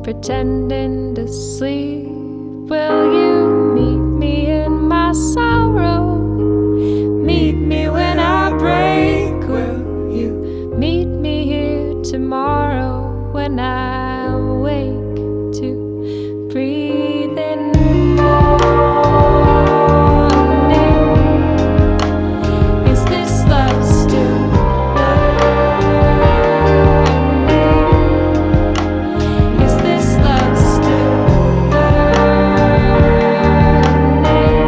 pretending to sleep. Will you meet me in my sorrow? Meet me when I break. Will you meet me here tomorrow when I wake to breathe in morning? Is this love still learning? Is this love still learning?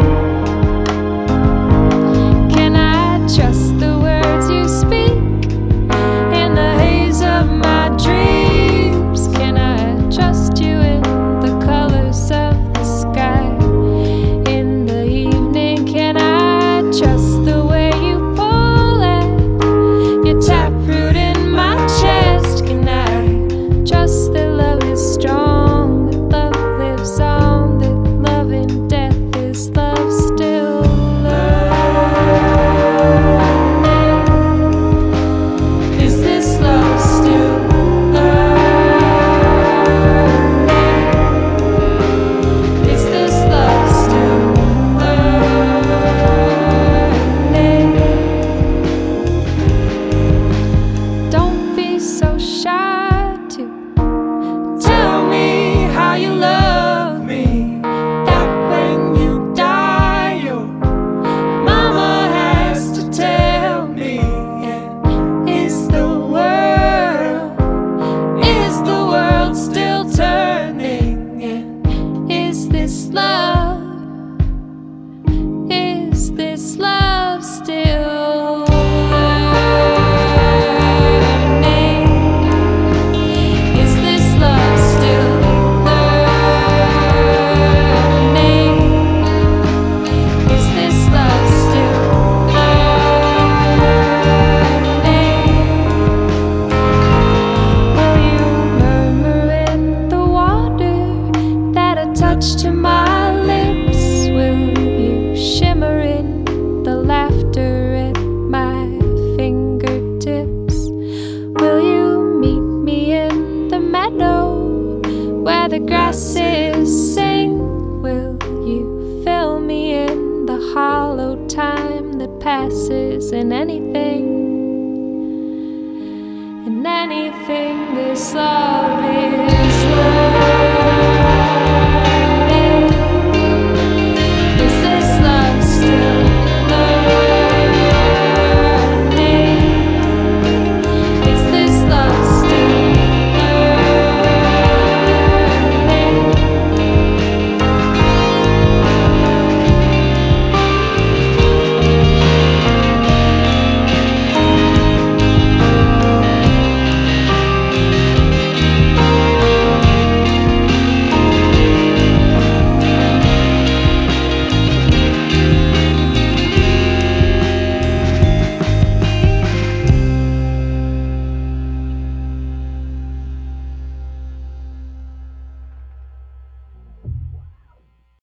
Can I trust the words you speak in the haze of my dreams? Can I trust you in the colors of the sky in the evening? Can I trust the way you pull at your taproot in my chest? Can I trust that love is strong, that love lives on, that love in death is love still learning? Is this love still learning? Is this love still learning? Don't be so shy to tell me how you love me. That when you die, your mama has to tell me. And is the world still turning? And is this love still learning? Is this love still learning? Is this love still learning? Will you murmur in the water that I touch to my lips? Will you shimmer in the laughter at my fingertips? Will you meet me in the meadow where the grasses sing? Will you fill me in the hollow time that passes in anything this love